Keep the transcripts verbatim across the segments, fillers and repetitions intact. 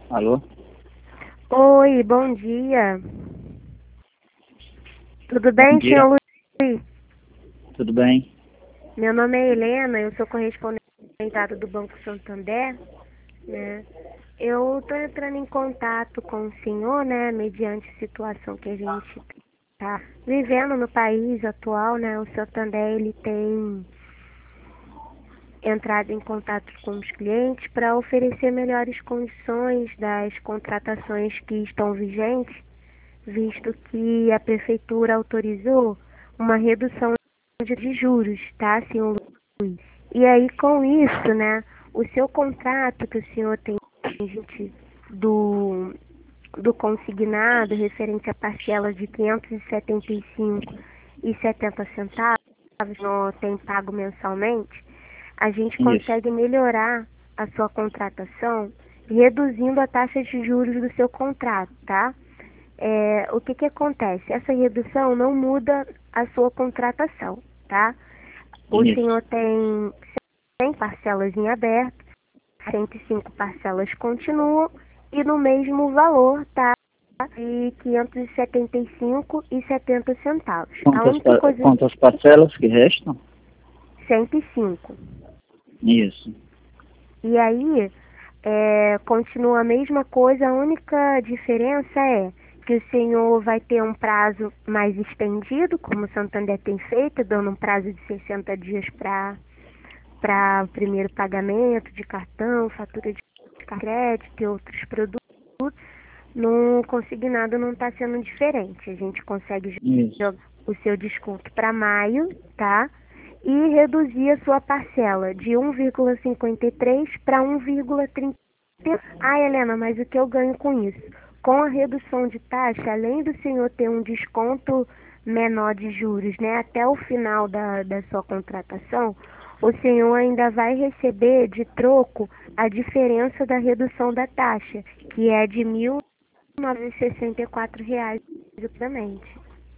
Alô? Oi, bom dia. Tudo Bom bem, dia, senhor Luiz? tudo bem? Meu nome é Helena, eu sou correspondente do Banco Santander, né? Eu estou entrando em contato com o senhor, né, mediante a situação que a gente está vivendo no país atual, né? O Santander, ele tem entrado em contato com os clientes para oferecer melhores condições das contratações que estão vigentes, visto que a prefeitura autorizou uma redução de juros, tá, senhor Luiz? E aí, com isso, né, o seu contrato que o senhor tem gente, do, do consignado referente à parcela de quinhentos e setenta e cinco e setenta centavos, não tem pago mensalmente, a gente Isso, consegue melhorar a sua contratação reduzindo a taxa de juros do seu contrato, tá? É, o que que acontece? Essa redução não muda a sua contratação, tá? O isso. senhor tem cem parcelas em aberto, cento e cinco parcelas continuam e no mesmo valor, tá? De quinhentos e setenta e cinco e setenta centavos. A Quantas, única pa- coisa, quantas parcelas que restam? cento e cinco. Isso. E aí, é, continua a mesma coisa, a única diferença é que o senhor vai ter um prazo mais estendido, como o Santander tem feito, dando um prazo de sessenta dias para para o primeiro pagamento de cartão, fatura de crédito e outros produtos. No consignado não está sendo diferente. A gente consegue Isso. jogar o seu desconto para maio, tá? E reduzir a sua parcela de um vírgula cinquenta e três para um vírgula trinta. Ah, Helena, mas o que eu ganho com isso? Com a redução de taxa, além do senhor ter um desconto menor de juros, né, até o final da, da sua contratação, o senhor ainda vai receber de troco a diferença da redução da taxa, que é de mil novecentos e sessenta e quatro reais aproximadamente.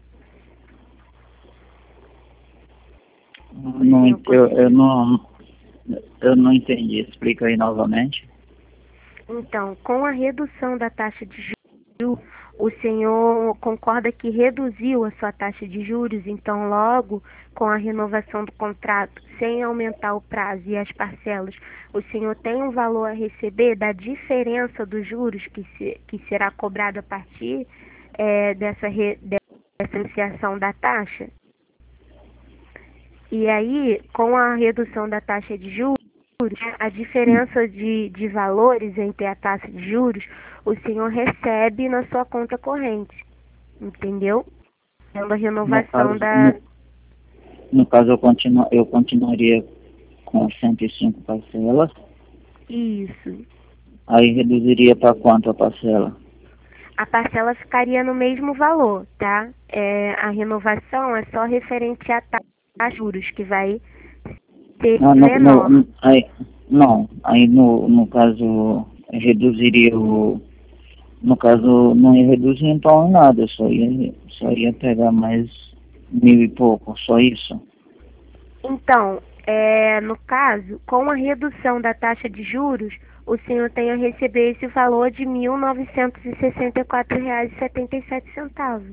O Não, senhor ent- eu, eu conseguiu? não, eu não entendi. Explica aí novamente. Então, com a redução da taxa de juros, o senhor concorda que reduziu a sua taxa de juros, então logo com a renovação do contrato, sem aumentar o prazo e as parcelas, o senhor tem um valor a receber da diferença dos juros que, se, que será cobrado a partir é, dessa, re, dessa iniciação da taxa? E aí, com a redução da taxa de juros, a diferença de, de valores entre a taxa de juros, o senhor recebe na sua conta corrente, entendeu? Sendo a No renovação caso, da... no, no caso eu, continuo, eu continuaria com cento e cinco parcelas. Isso. Aí reduziria para quanto a parcela? A parcela ficaria no mesmo valor, tá? É, a renovação é só referente à taxa de juros, que vai ser Não, no, no, menor. no- aí, não, aí no, no caso reduziria o. No caso, não ia reduzir então em nada, só ia, só ia pegar mais mil e pouco, só isso. Então, é, no caso, com a redução da taxa de juros, o senhor tem a receber esse valor de mil novecentos e sessenta e quatro reais e setenta e sete centavos.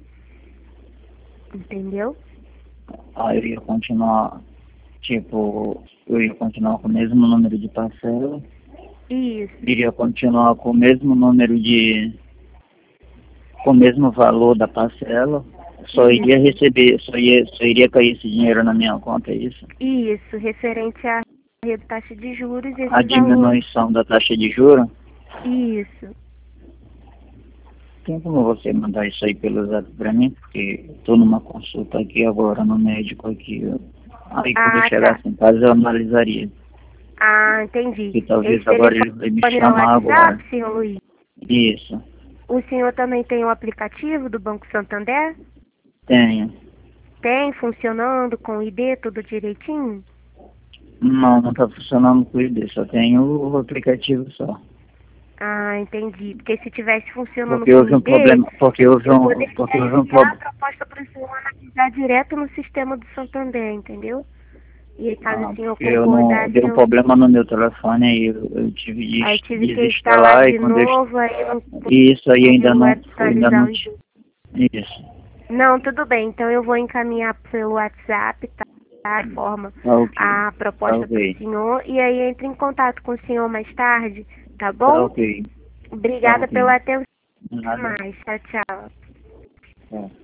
Entendeu? Aí eu ia continuar, tipo, eu ia continuar com o mesmo número de parcela, Isso. iria continuar com o mesmo número de, com o mesmo valor da parcela, só iria Isso. receber, só, ia, só iria cair esse dinheiro na minha conta, é isso? Isso. Referente à taxa de juros, A esse valor. diminuição da taxa de juros. Isso. Tem como você mandar isso aí pelo zap pra mim? Porque estou numa consulta aqui agora no médico aqui. Aí quando eu Ah, tá. chegasse em casa eu analisaria. Ah, entendi. E talvez Esse agora ele vai me telefone é o chamar agora. WhatsApp, senhor Luiz? Isso, O senhor também tem o aplicativo do Banco Santander? tenho. Tem, funcionando com o I D, tudo direitinho? Não, não está funcionando com isso, só tenho o aplicativo só. Ah, entendi. Porque se tivesse funcionando Porque com o houve um I D, problema, porque houve eu um, poderia porque houve um enviar a problema. proposta para o senhor analisar direto no sistema do Santander, entendeu? E caso Ah, o senhor porque eu não concordasse, deu um eu, problema no meu telefone, aí eu, eu tive de aí eu ins- tive que instalar desinstalar e de quando eu, novo, aí eu não isso aí ainda conseguiu não, ainda atualizar não, os... ti- isso, Não, tudo bem. Então eu vou encaminhar pelo WhatsApp, tá? A forma, tá ok, a tá proposta para o ok, senhor. E aí entre em contato com o senhor mais tarde, tá tá bom? ok, tá Obrigada ok, pela atenção. Até nada, mais. Tchau, tchau. tá.